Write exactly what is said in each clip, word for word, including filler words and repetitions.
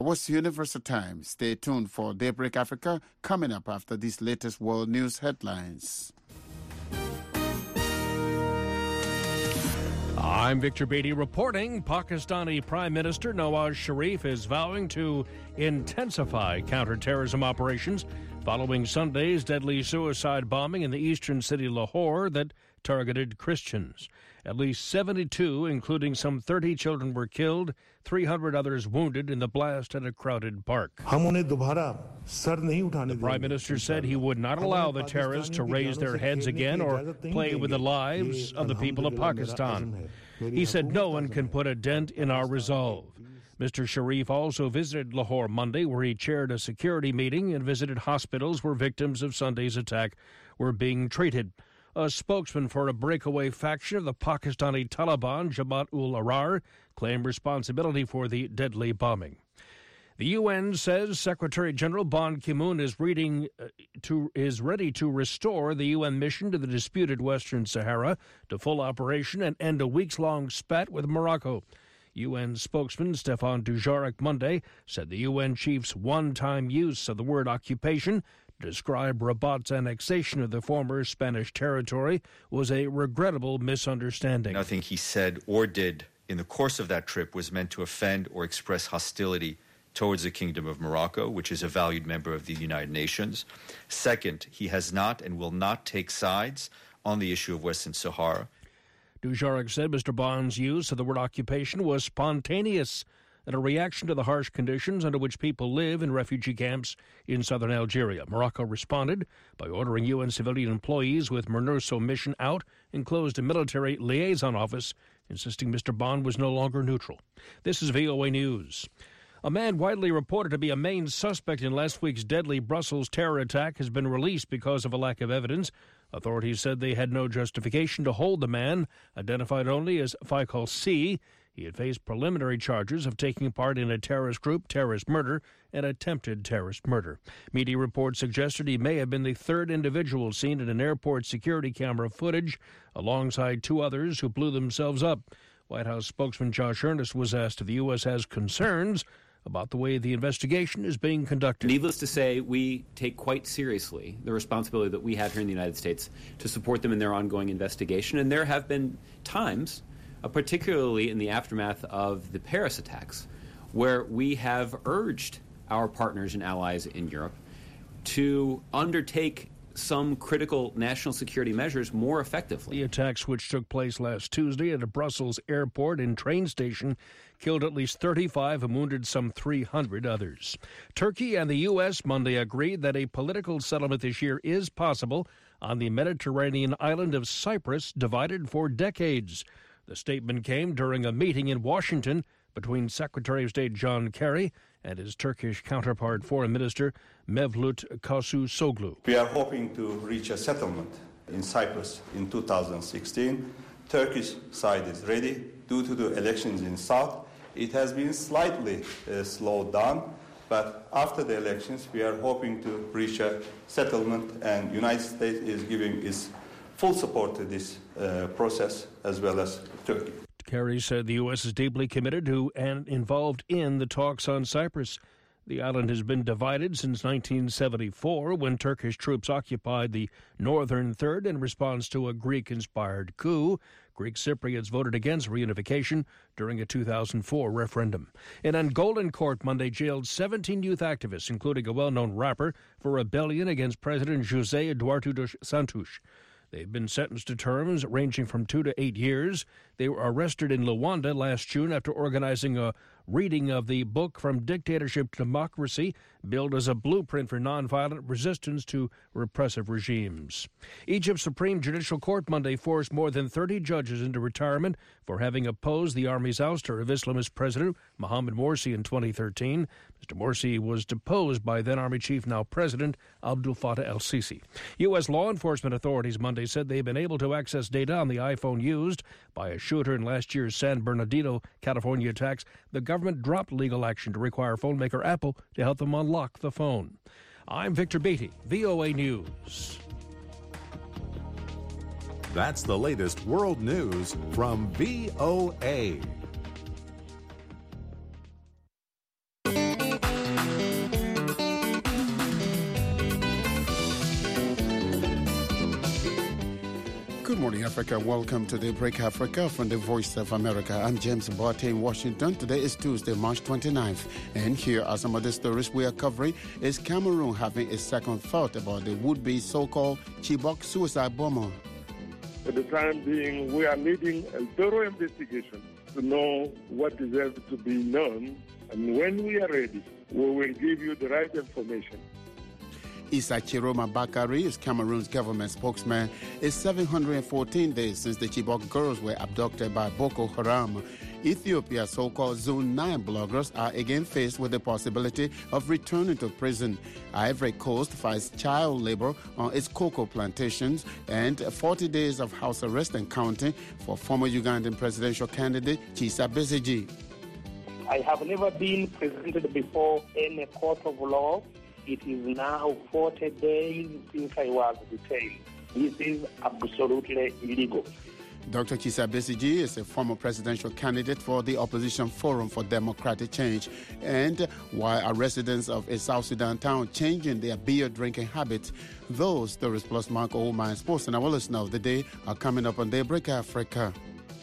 What's Universal Time? Stay tuned for Daybreak Africa coming up after these latest world news headlines. I'm Victor Beatty reporting. Pakistani Prime Minister Nawaz Sharif is vowing to intensify counterterrorism operations following Sunday's deadly suicide bombing in the eastern city Lahore that targeted Christians. At least seventy-two, including some thirty children, were killed, three hundred others wounded in the blast at a crowded park. The Prime Minister said he would not allow the terrorists to raise their heads again or play with the lives of the people of Pakistan. He said no one can put a dent in our resolve. Mister Sharif also visited Lahore Monday, where he chaired a security meeting and visited hospitals where victims of Sunday's attack were being treated. A spokesman for a breakaway faction of the Pakistani Taliban, Jamaat-ul-Ahrar, claimed responsibility for the deadly bombing. The U N says Secretary General Ban Ki-moon is, reading, uh, to, is ready to restore the U N mission to the disputed Western Sahara to full operation and end a weeks-long spat with Morocco. U N spokesman Stéphane Dujarric Monday said the U N chief's one-time use of the word occupation to describe Rabat's annexation of the former Spanish territory was a regrettable misunderstanding. Nothing he said or did in the course of that trip was meant to offend or express hostility towards the Kingdom of Morocco, which is a valued member of the United Nations. Second, he has not and will not take sides on the issue of Western Sahara. Dujarric said Mister Bond's use of the word occupation was spontaneous and a reaction to the harsh conditions under which people live in refugee camps in southern Algeria. Morocco responded by ordering U N civilian employees with MINURSO mission out and closed a military liaison office, insisting Mister Bond was no longer neutral. This is V O A News. A man widely reported to be a main suspect in last week's deadly Brussels terror attack has been released because of a lack of evidence. Authorities said they had no justification to hold the man, identified only as Faisal C. He had faced preliminary charges of taking part in a terrorist group, terrorist murder, and attempted terrorist murder. Media reports suggested he may have been the third individual seen in an airport security camera footage, alongside two others who blew themselves up. White House spokesman Josh Earnest was asked if the U S has concerns about the way the investigation is being conducted. Needless to say, we take quite seriously the responsibility that we have here in the United States to support them in their ongoing investigation. And there have been times, uh, particularly in the aftermath of the Paris attacks, where we have urged our partners and allies in Europe to undertake some critical national security measures more effectively. The attacks, which took place last Tuesday at a Brussels airport and train station, killed at least thirty-five and wounded some three hundred others. Turkey and the U S Monday agreed that a political settlement this year is possible on the Mediterranean island of Cyprus, divided for decades. The statement came during a meeting in Washington between Secretary of State John Kerry and his Turkish counterpart, Foreign Minister Mevlut Cavusoglu. We are hoping to reach a settlement in Cyprus in two thousand sixteen. Turkish side is ready. Due to the elections in South, it has been slightly uh, slowed down, but after the elections, we are hoping to reach a settlement, and United States is giving its full support to this uh, process, as well as Turkey. Kerry said the U S is deeply committed to and involved in the talks on Cyprus. The island has been divided since nineteen seventy-four, when Turkish troops occupied the northern third in response to a Greek-inspired coup. Greek Cypriots voted against reunification during a two thousand four referendum. An Angolan court Monday jailed seventeen youth activists, including a well-known rapper, for rebellion against President José Eduardo dos Santos. They've been sentenced to terms ranging from two to eight years. They were arrested in Luanda last June after organizing a reading of the book From Dictatorship to Democracy, billed as a blueprint for nonviolent resistance to repressive regimes. Egypt's Supreme Judicial Court Monday forced more than thirty judges into retirement for having opposed the army's ouster of Islamist President Mohamed Morsi in twenty thirteen. Mister Morsi was deposed by then-Army Chief, now President, Abdel Fattah el-Sisi. U S law enforcement authorities Monday said they've been able to access data on the iPhone used by a shooter in last year's San Bernardino, California attacks. The government dropped legal action to require phone maker Apple to help them unlock the phone. I'm Victor Beatty, V O A News. That's the latest world news from V O A. morning, Africa. Welcome to Daybreak Africa from the Voice of America. I'm James Boate in Washington. Today is Tuesday, March twenty-ninth. And here are some of the stories we are covering. Is Cameroon having a second thought about the would-be so-called Chibok suicide bomber? For the time being, we are leading a thorough investigation to know what deserves to be known. And when we are ready, we will give you the right information. Issa Chiroma Bakari is Cameroon's government spokesman. It's seven hundred fourteen days since the Chibok girls were abducted by Boko Haram. Ethiopia's so-called Zone nine bloggers are again faced with the possibility of returning to prison. Ivory Coast fights child labor on its cocoa plantations, and forty days of house arrest and counting for former Ugandan presidential candidate Kizza Besigye. I have never been presented before in a court of law. It is now forty days since I was detained. This is absolutely illegal. Doctor Kizza Besigye is a former presidential candidate for the Opposition Forum for Democratic Change. And while our residents of a South Sudan town changing their beer drinking habits, those stories plus Mark Oldman Sports and our listener of the day are coming up on Daybreak Africa.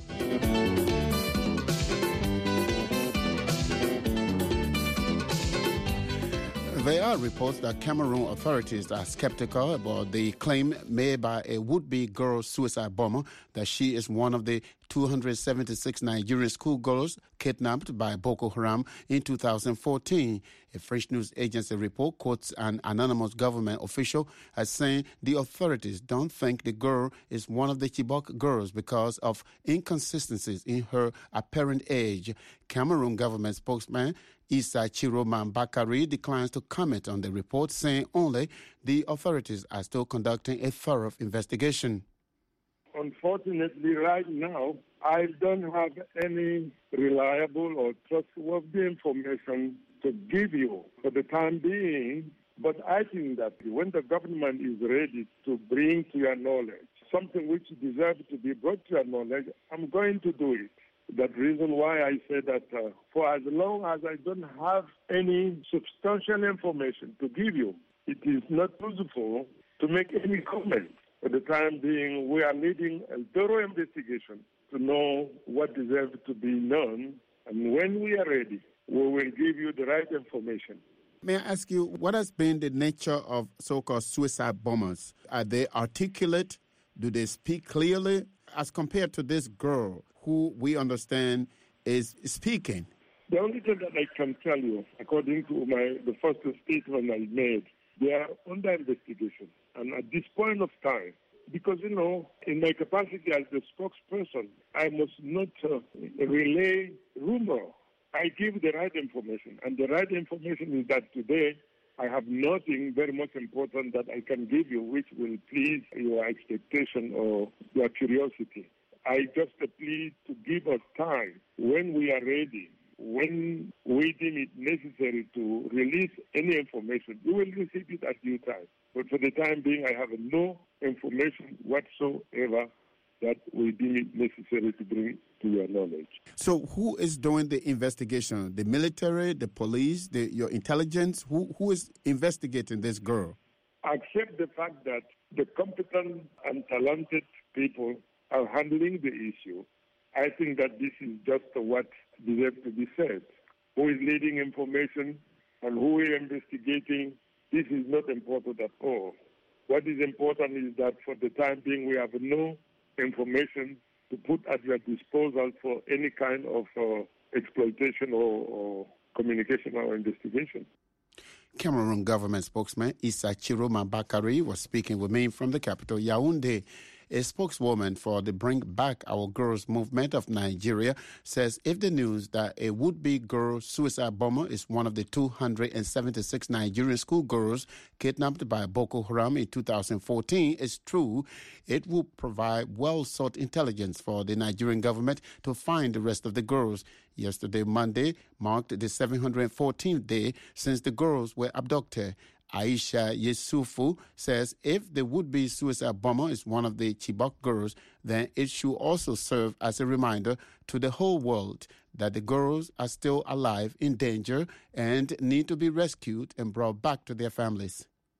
There are reports that Cameroon authorities are skeptical about the claim made by a would-be girl suicide bomber that she is one of the two hundred seventy-six Nigerian schoolgirls kidnapped by Boko Haram in two thousand fourteen. A French news agency report quotes an anonymous government official as saying the authorities don't think the girl is one of the Chibok girls because of inconsistencies in her apparent age. Cameroon government spokesman Issa Chiroma Bakari declines to comment on the report, saying only the authorities are still conducting a thorough investigation. Unfortunately, right now, I don't have any reliable or trustworthy information to give you for the time being, but I think that when the government is ready to bring to your knowledge something which deserves to be brought to your knowledge, I'm going to do it. That reason why I say that uh, for as long as I don't have any substantial information to give you, it is not useful to make any comment. For the time being, we are leading a thorough investigation to know what deserves to be known. And when we are ready, we will give you the right information. May I ask you, what has been the nature of so-called suicide bombers? Are they articulate? Do they speak clearly? As compared to this girl, who we understand is speaking. The only thing that I can tell you, according to my the first statement I made, they are under investigation. And at this point of time, because, you know, in my capacity as the spokesperson, I must not uh, relay rumor. I give the right information. And the right information is that today I have nothing very much important that I can give you which will please your expectation or your curiosity. I just plead to give us time when we are ready, when we deem it necessary to release any information. We will receive it at due time. But for the time being, I have no information whatsoever that we deem it necessary to bring to your knowledge. So who is doing the investigation? The military, the police, the, your intelligence? Who Who is investigating this girl? Accept the fact that the competent and talented people are handling the issue. I think that this is just what deserves to be said. Who is leading information and who is investigating, this is not important at all. What is important is that for the time being, we have no information to put at your disposal for any kind of uh, exploitation or, or communication or investigation. Cameroon government spokesman Issa Chiroma Bakari was speaking with me from the capital, Yaoundé. A spokeswoman for the Bring Back Our Girls movement of Nigeria says if the news that a would-be girl suicide bomber is one of the two hundred seventy-six Nigerian schoolgirls kidnapped by Boko Haram in two thousand fourteen is true, it will provide well-sought intelligence for the Nigerian government to find the rest of the girls. Yesterday, Monday, marked the seven hundred fourteenth day since the girls were abducted. Aisha Yesufu says if the would-be suicide bomber is one of the Chibok girls, then it should also serve as a reminder to the whole world that the girls are still alive in danger and need to be rescued and brought back to their families.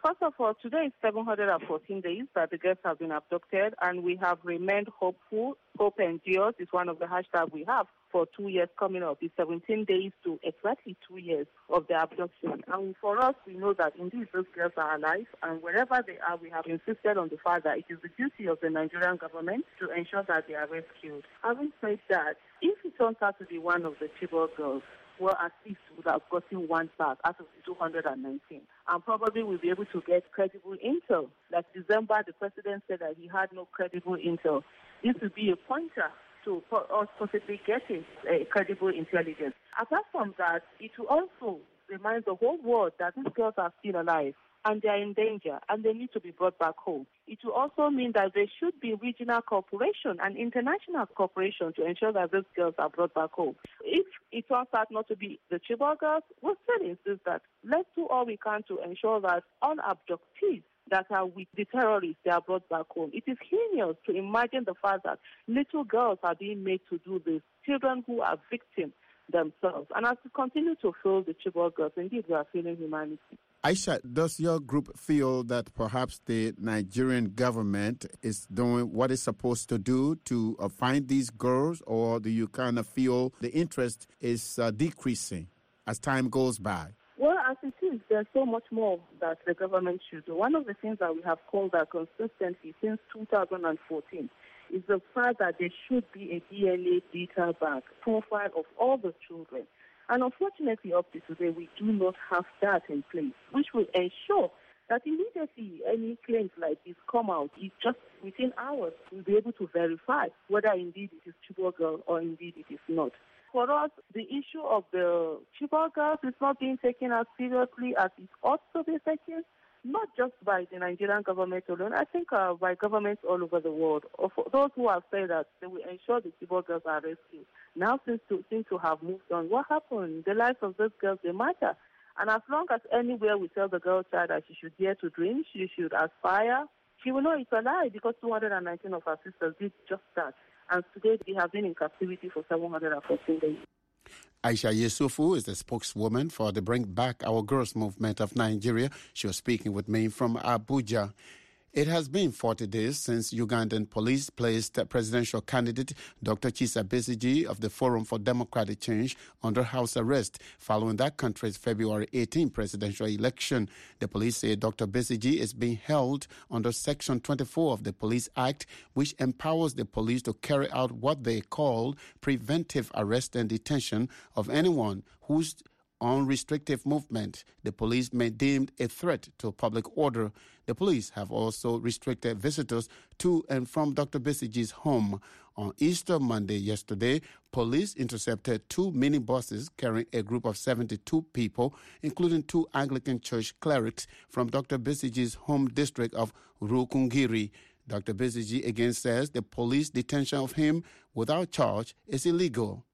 First of all, today is seven hundred fourteen days that the girls have been abducted, and we have remained hopeful. Hope endures is one of the hashtags we have for two years coming up. It's seventeen days to exactly two years of the abduction. And for us, we know that indeed those girls are alive, and wherever they are, we have insisted on the fact that it is the duty of the Nigerian government to ensure that they are rescued. Having said that, if it turns out to be one of the Chibok girls, well, at least we would have gotten one back out of the two hundred nineteen. And probably we'll be able to get credible intel. Like December, the president said that he had no credible intel. This would be a pointer to us possibly getting a credible intelligence. Apart from that, it will also remind the whole world that these girls are still alive and they are in danger and they need to be brought back home. It will also mean that there should be regional cooperation and international cooperation to ensure that those girls are brought back home. If it turns out not to be the Chibok girls, we'll still insist that let's do all we can to ensure that all abductees that are with the terrorists, they are brought back home. It is heinous to imagine the fact that little girls are being made to do this, children who are victims themselves. And as we continue to feel the Chibok girls, indeed we are feeling humanity. Aisha, does your group feel that perhaps the Nigerian government is doing what it's supposed to do to uh, find these girls, or do you kind of feel the interest is uh, decreasing as time goes by? Well, as it is, there's so much more that the government should do. One of the things that we have called out consistently since two thousand fourteen is the fact that there should be a D N A data bank profile of all the children. And unfortunately, up to today, we do not have that in place, which will ensure that immediately any claims like this come out, it just within hours, we'll be able to verify whether indeed it is Chibok girl or indeed it is not. For us, the issue of the Chibok girls is not being taken as seriously as it ought to be taken, not just by the Nigerian government alone, I think uh, by governments all over the world. Of those who have said that they will ensure the Chibok girls are rescued now seems to, seem to have moved on. What happened? The lives of those girls, they matter. And as long as anywhere we tell the girl child that she should dare to dream, she should aspire, she will know it's a lie, because two hundred nineteen of our sisters did just that. And today they have been in captivity for seven hundred fourteen days. Aisha Yesufu is the spokeswoman for the Bring Back Our Girls movement of Nigeria. She was speaking with me from Abuja. It has been forty days since Ugandan police placed presidential candidate Doctor Kizza Besigye of the Forum for Democratic Change under house arrest following that country's February eighteenth presidential election. The police say Doctor Besigye is being held under Section twenty-four of the Police Act, which empowers the police to carry out what they call preventive arrest and detention of anyone whose unrestricted movement the police may deem a threat to public order. The police have also restricted visitors to and from Doctor Besigye's home. On Easter Monday yesterday, police intercepted two minibuses carrying a group of seventy-two people, including two Anglican church clerics from Doctor Besigye's home district of Rukungiri. Doctor Besigye again says the police detention of him without charge is illegal.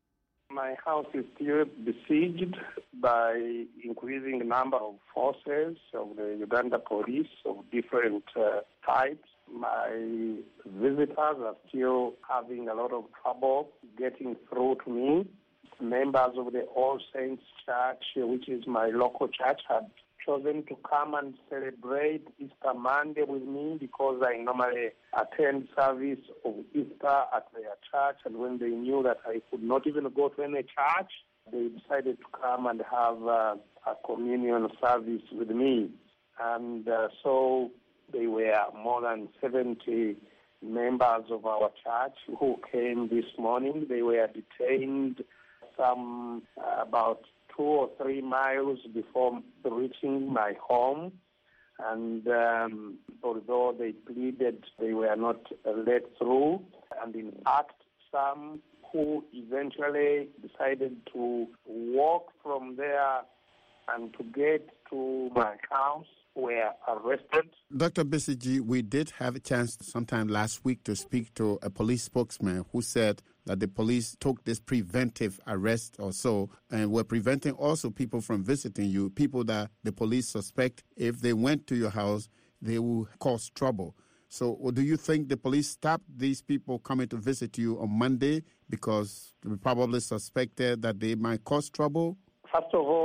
My house is still besieged by increasing number of forces of the Uganda police of different uh, types. My visitors are still having a lot of trouble getting through to me. Members of the All Saints Church, which is my local church, had chosen to come and celebrate Easter Monday with me because I normally attend service of Easter at their church, and when they knew that I could not even go to any church, they decided to come and have uh, a communion service with me. And uh, so they were more than seventy members of our church who came this morning. They were detained some uh, about two or three miles before reaching my home. And um, although they pleaded, they were not uh, let through. And in fact, some who eventually decided to walk from there and to get to my house were arrested. Doctor Besigye, we did have a chance sometime last week to speak to a police spokesman who said that the police took this preventive arrest or so and were preventing also people from visiting you, people that the police suspect if they went to your house, they will cause trouble. So do you think the police stopped these people coming to visit you on Monday because they probably suspected that they might cause trouble? First of all,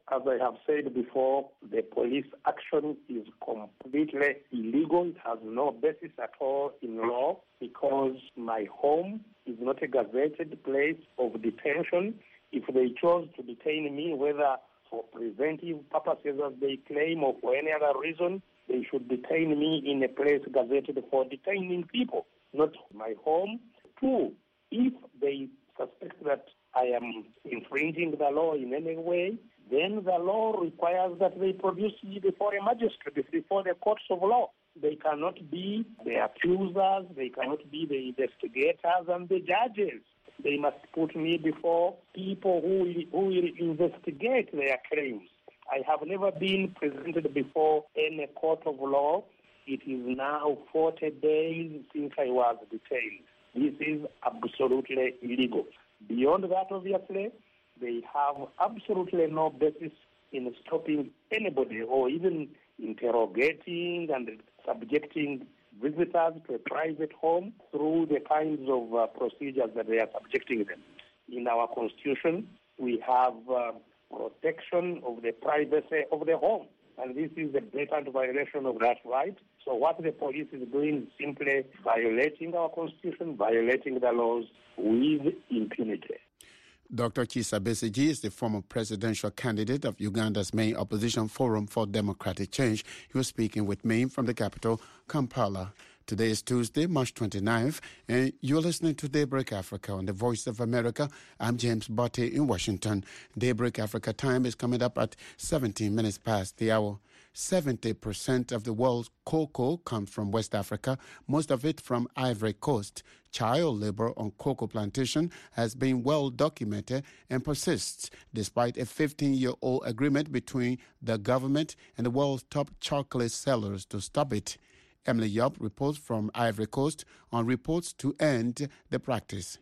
As I have said before, the police action is completely illegal. It has no basis at all in law because my home is not a gazetted place of detention. If they chose to detain me, whether for preventive purposes as they claim or for any other reason, they should detain me in a place gazetted for detaining people, not my home. Two, if they suspect that I am infringing the law in any way, then the law requires that they produce me before a magistrate, before the courts of law. They cannot be the accusers, they cannot be the investigators and the judges. They must put me before people who will, who will investigate their claims. I have never been presented before any court of law. It is now forty days since I was detained. This is absolutely illegal. Beyond that, obviously, they have absolutely no basis in stopping anybody or even interrogating and subjecting visitors to a private home through the kinds of uh, procedures that they are subjecting them. In our Constitution, we have uh, protection of the privacy of the home, and this is a blatant violation of that right. So what the police is doing is simply violating our Constitution, violating the laws with impunity. Doctor Kizza Besigye is the former presidential candidate of Uganda's main opposition Forum for Democratic Change. He was speaking with me from the capital, Kampala. Today is Tuesday, March twenty-ninth, and you're listening to Daybreak Africa on the Voice of America. I'm James Botte in Washington. Daybreak Africa time is coming up at seventeen minutes past the hour. seventy percent of the world's cocoa comes from West Africa, most of it from Ivory Coast. Child labor on cocoa plantation has been well documented and persists despite a fifteen-year-old agreement between the government and the world's top chocolate sellers to stop it. Emily Yop reports from Ivory Coast on reports to end the practice.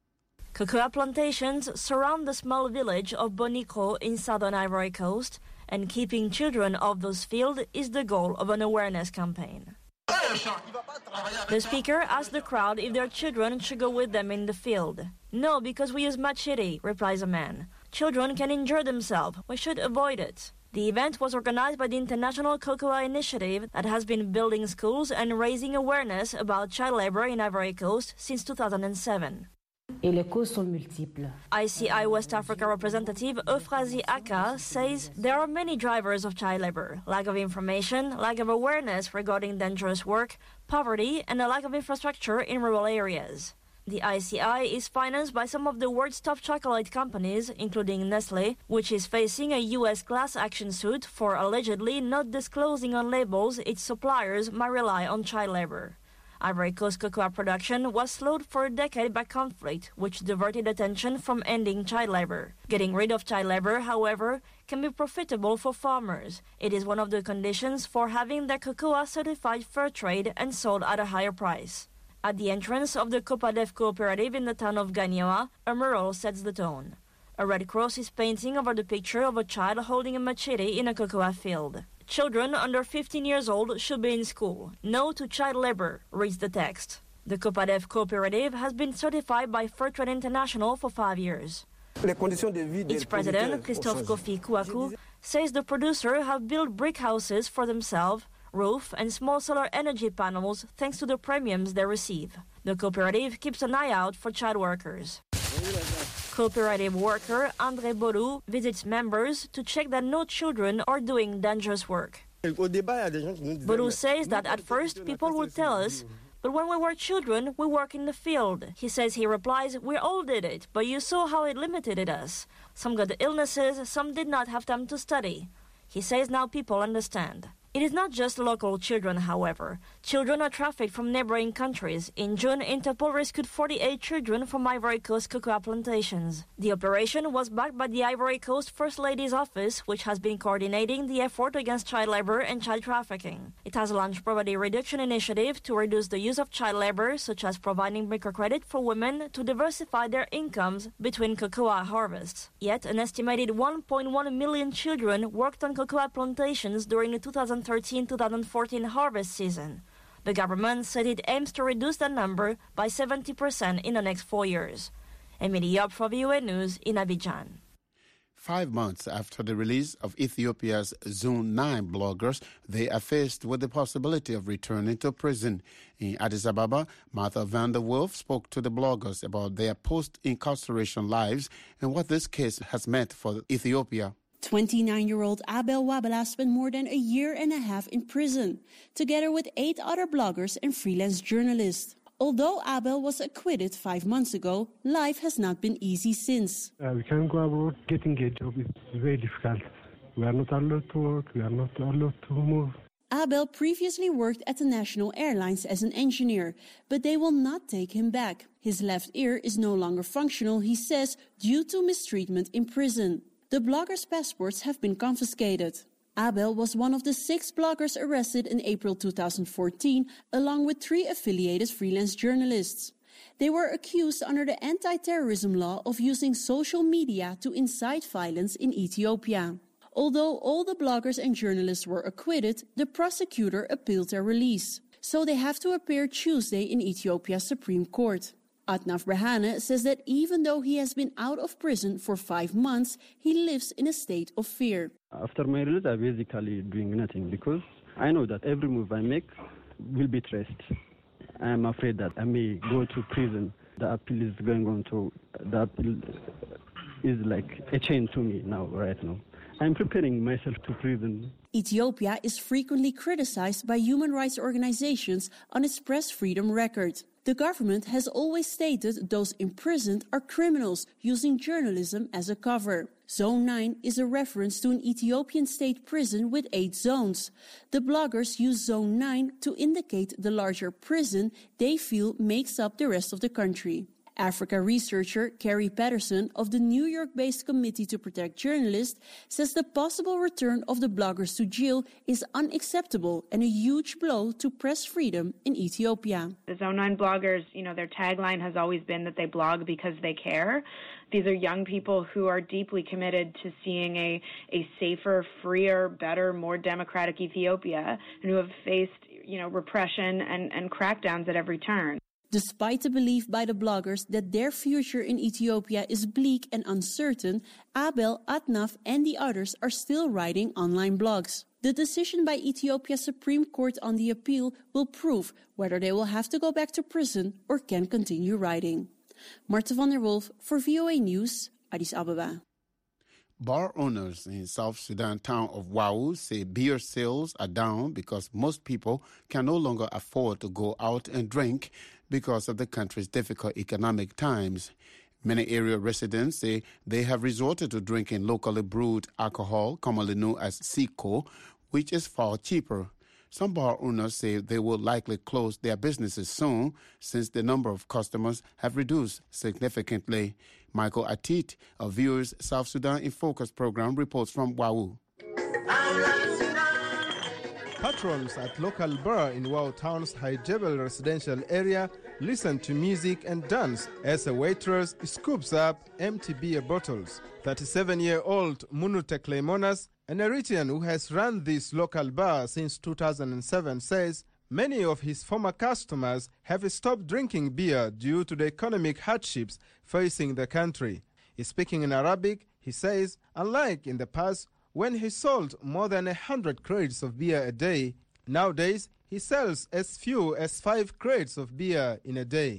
Cocoa plantations surround the small village of Bonico in southern Ivory Coast, and keeping children off those fields is the goal of an awareness campaign. The speaker asked the crowd if their children should go with them in the field. No, because we use machete, replies a man. Children can injure themselves. We should avoid it. The event was organized by the International Cocoa Initiative that has been building schools and raising awareness about child labor in Ivory Coast since two thousand seven. I C I West Africa representative Euphrasi Aka says there are many drivers of child labor: lack of information, lack of awareness regarding dangerous work, poverty, and a lack of infrastructure in rural areas. The I C I is financed by some of the world's top chocolate companies, including Nestle, which is facing a U S class action suit for allegedly not disclosing on labels its suppliers might rely on child labor. Ivory Coast cocoa production was slowed for a decade by conflict, which diverted attention from ending child labor. Getting rid of child labor, however, can be profitable for farmers. It is one of the conditions for having their cocoa certified fair trade and sold at a higher price. At the entrance of the Copadef cooperative in the town of Gagnoa, a mural sets the tone. A red cross is painting over the picture of a child holding a machete in a cocoa field. Children under fifteen years old should be in school. No to child labor, reads the text. The Copadef cooperative has been certified by Fairtrade International for five years. Its president, Christophe Kofi Kouakou, says the producers have built brick houses for themselves, roof and small solar energy panels thanks to the premiums they receive. The cooperative keeps an eye out for child workers. Cooperative worker André Bourou visits members to check that no children are doing dangerous work. Bourou says that at first people would tell us, but when we were children, we work in the field. He says he replies, we all did it, but you saw how it limited us. Some got illnesses, some did not have time to study. He says now people understand. It is not just local children, however. Children are trafficked from neighboring countries. In June, Interpol rescued forty-eight children from Ivory Coast cocoa plantations. The operation was backed by the Ivory Coast First Lady's Office, which has been coordinating the effort against child labor and child trafficking. It has launched poverty reduction initiative to reduce the use of child labor, such as providing microcredit for women to diversify their incomes between cocoa harvests. Yet, an estimated one point one million children worked on cocoa plantations during the two thousand thirteen to two thousand fourteen harvest season. The government said it aims to reduce that number by seventy percent in the next four years. Emily Yop for V O A News in Abidjan. Five months after the release of Ethiopia's Zone nine bloggers, they are faced with the possibility of returning to prison. In Addis Ababa, Martha van der Wolf spoke to the bloggers about their post-incarceration lives and what this case has meant for Ethiopia. twenty-nine-year-old Abel Wabala spent more than a year and a half in prison, together with eight other bloggers and freelance journalists. Although Abel was acquitted five months ago, life has not been easy since. Uh, we can't go abroad. Getting a job is very difficult. We are not allowed to work. We are not allowed to move. Abel previously worked at the National Airlines as an engineer, but they will not take him back. His left ear is no longer functional, he says, due to mistreatment in prison. The bloggers' passports have been confiscated. Abel was one of the six bloggers arrested in April two thousand fourteen, along with three affiliated freelance journalists. They were accused under the anti-terrorism law of using social media to incite violence in Ethiopia. Although all the bloggers and journalists were acquitted, the prosecutor appealed their release. So they have to appear Tuesday in Ethiopia's Supreme Court. Atnaf Berhane says that even though he has been out of prison for five months, he lives in a state of fear. After my release, I'm basically doing nothing because I know that every move I make will be traced. I'm afraid that I may go to prison. The appeal is going on to, the appeal is like a chain to me now, right now. I'm preparing myself to prison. Ethiopia is frequently criticized by human rights organizations on its press freedom record. The government has always stated those imprisoned are criminals using journalism as a cover. Zone nine is a reference to an Ethiopian state prison with eight zones. The bloggers use Zone nine to indicate the larger prison they feel makes up the rest of the country. Africa researcher Carrie Patterson of the New York-based Committee to Protect Journalists says the possible return of the bloggers to jail is unacceptable and a huge blow to press freedom in Ethiopia. The Zone nine bloggers, you know, their tagline has always been that they blog because they care. These are young people who are deeply committed to seeing a, a safer, freer, better, more democratic Ethiopia and who have faced, you know, repression and, and crackdowns at every turn. Despite the belief by the bloggers that their future in Ethiopia is bleak and uncertain, Abel, Atnaf and the others are still writing online blogs. The decision by Ethiopia's Supreme Court on the appeal will prove whether they will have to go back to prison or can continue writing. Martha van der Wolf for V O A News, Addis Ababa. Bar owners in South Sudan town of Wau say beer sales are down because most people can no longer afford to go out and drink because of the country's difficult economic times. Many area residents say they have resorted to drinking locally brewed alcohol, commonly known as Siko, which is far cheaper. Some bar owners say they will likely close their businesses soon since the number of customers have reduced significantly. Michael Atit of V O A's South Sudan in Focus program reports from Wau. Patrons at local bar in Wau town's High Jebel residential area listen to music and dance as a waitress scoops up empty beer bottles. thirty-seven-year-old Munu Teklemonas, an Eritrean who has run this local bar since two thousand seven, says many of his former customers have stopped drinking beer due to the economic hardships facing the country. Speaking in Arabic, he says, unlike in the past, when he sold more than one hundred crates of beer a day, nowadays he sells as few as five crates of beer in a day.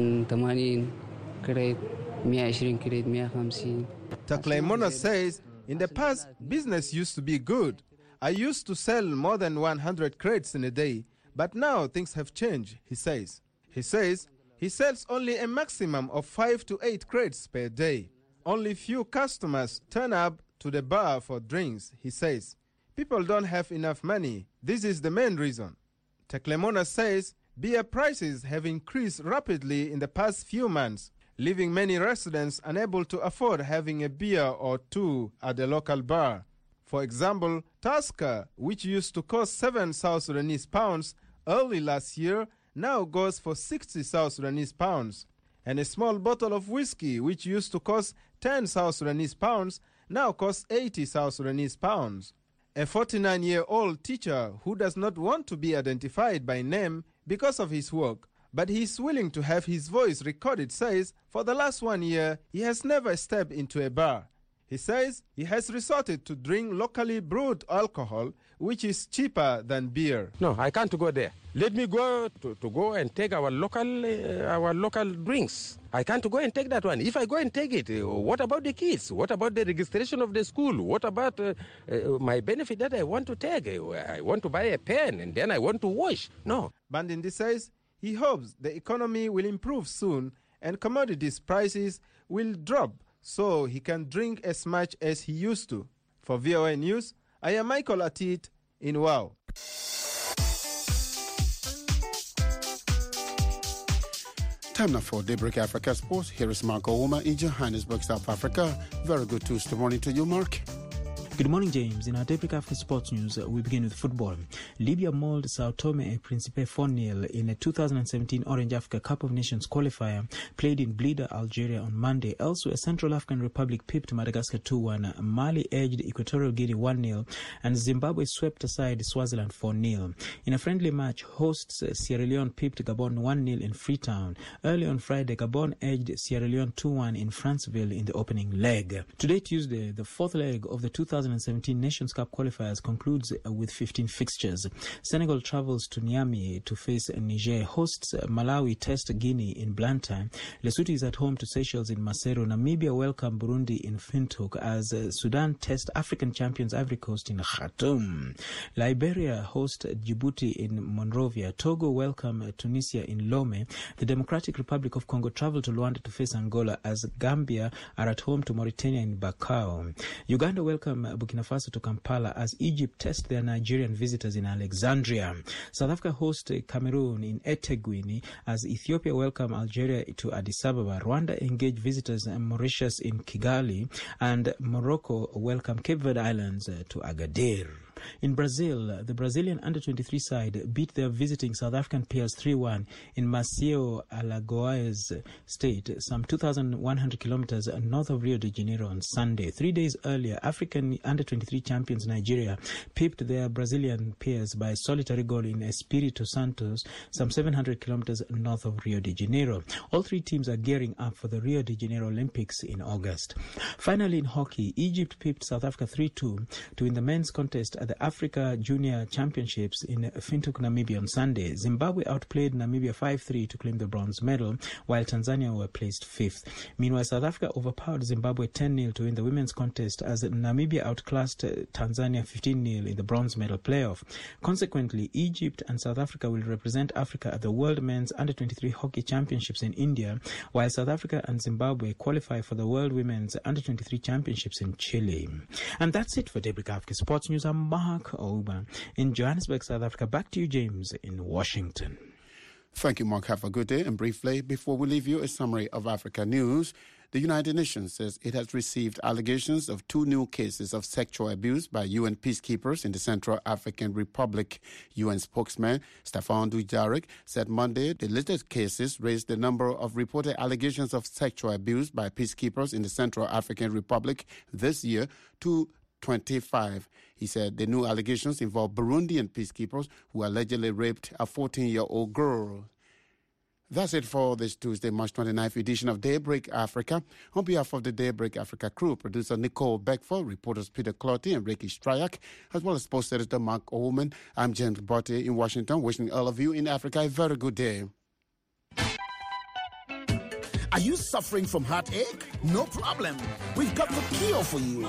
Takleimona says, in the past, business used to be good. I used to sell more than one hundred crates in a day, but now things have changed, he says. He says he sells only a maximum of five to eight crates per day. Only few customers turn up to the bar for drinks, he says. People don't have enough money. This is the main reason. Teklemona says beer prices have increased rapidly in the past few months, leaving many residents unable to afford having a beer or two at the local bar. For example, Tusker, which used to cost seven South Sudanese pounds early last year, now goes for sixty South Sudanese pounds. And a small bottle of whiskey, which used to cost ten South Sudanese pounds, now costs eighty South Sudanese pounds. A forty-nine-year-old teacher who does not want to be identified by name because of his work, but he is willing to have his voice recorded, says for the last one year he has never stepped into a bar. He says he has resorted to drink locally brewed alcohol, which is cheaper than beer. No, I can't go there. Let me go to, to go and take our local uh, our local drinks. I can't go and take that one. If I go and take it, uh, what about the kids? What about the registration of the school? What about uh, uh, my benefit that I want to take? I want to buy a pen and then I want to wash. No. Bandindi says he hopes the economy will improve soon and commodities prices will drop so he can drink as much as he used to. For V O A News, I am Michael Atit in Wow. Time now for Daybreak Africa Sports. Here is Mark Ouma in Johannesburg, South Africa. Very good Tuesday morning to you, Mark. Good morning, James. In our Daybreak Africa Sports News, uh, we begin with football. Libya mauled Sao Tome and Principe four nil in a two thousand seventeen Orange Africa Cup of Nations qualifier played in Blida, Algeria on Monday. Elsewhere, Central African Republic pipped Madagascar two one, Mali edged Equatorial Guinea one nil, and Zimbabwe swept aside Swaziland four nil. In a friendly match, hosts uh, Sierra Leone pipped Gabon one nil in Freetown. Early on Friday, Gabon edged Sierra Leone two one in Franceville in the opening leg. Today, Tuesday, the fourth leg of the two thousand seventeen Nations Cup qualifiers concludes with fifteen fixtures. Senegal travels to Niamey to face Niger, hosts Malawi test Guinea in Blantyre. Lesotho is at home to Seychelles in Maseru. Namibia welcome Burundi in Windhoek as Sudan test African champions Ivory Coast in Khartoum. Liberia host Djibouti in Monrovia. Togo welcome Tunisia in Lome. The Democratic Republic of Congo travel to Luanda to face Angola as Gambia are at home to Mauritania in Bakau. Uganda welcome Burkina Faso to Kampala as Egypt test their Nigerian visitors in Alexandria. South Africa host Cameroon in eThekwini as Ethiopia welcome Algeria to Addis Ababa. Rwanda engage visitors in Mauritius in Kigali, and Morocco welcome Cape Verde Islands to Agadir. In Brazil, the Brazilian under twenty-three side beat their visiting South African peers three one in Maceió, Alagoas State, some two thousand one hundred kilometers north of Rio de Janeiro on Sunday. Three days earlier, African under twenty-three champions Nigeria pipped their Brazilian peers by a solitary goal in Espírito Santo, some seven hundred kilometers north of Rio de Janeiro. All three teams are gearing up for the Rio de Janeiro Olympics in August. Finally, in hockey, Egypt pipped South Africa three two to win the men's contest at the Africa Junior Championships in Windhoek, Namibia on Sunday. Zimbabwe outplayed Namibia five three to claim the bronze medal, while Tanzania were placed fifth. Meanwhile, South Africa overpowered Zimbabwe ten nil to win the women's contest as Namibia outclassed Tanzania fifteen nil in the bronze medal playoff. Consequently, Egypt and South Africa will represent Africa at the World Men's under twenty-three Hockey Championships in India, while South Africa and Zimbabwe qualify for the World Women's under twenty-three Championships in Chile. And that's it for Daybreak Africa Sports News. I'm Mark Oba in Johannesburg, South Africa. Back to you, James, in Washington. Thank you, Mark. Have a good day. And briefly, before we leave you, a summary of Africa news. The United Nations says it has received allegations of two new cases of sexual abuse by U N peacekeepers in the Central African Republic. U N spokesman Staffan Dujarric said Monday the latest cases raised the number of reported allegations of sexual abuse by peacekeepers in the Central African Republic this year to twenty-five. He said the new allegations involve Burundian peacekeepers who allegedly raped a fourteen-year-old girl. That's it for this Tuesday, March twenty-ninth edition of Daybreak Africa. On behalf of the Daybreak Africa crew, producer Nicole Beckford, reporters Peter Clotty and Ricky Stryak, as well as sports editor Mark Oman, I'm James Botte in Washington, wishing all of you in Africa a very good day. Are you suffering from heartache? No problem. We've got the cure for you.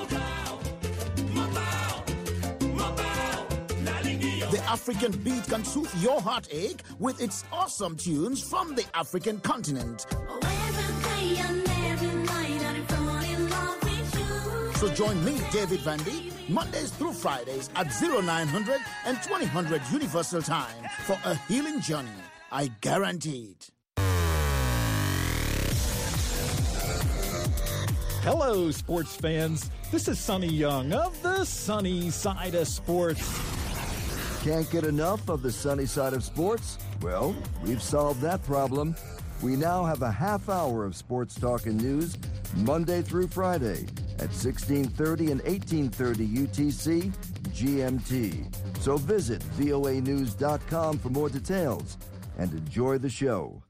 The African beat can soothe your heartache with its awesome tunes from the African continent. So join me, David Vandy, Mondays through Fridays at oh nine hundred and twenty hundred Universal Time for a healing journey. I guarantee it. Hello, sports fans. This is Sonny Young of the Sunny Side of Sports. Can't get enough of the sunny side of sports? Well, we've solved that problem. We now have a half hour of sports talk and news Monday through Friday at sixteen thirty and eighteen thirty U T C G M T. So visit V O A news dot com for more details and enjoy the show.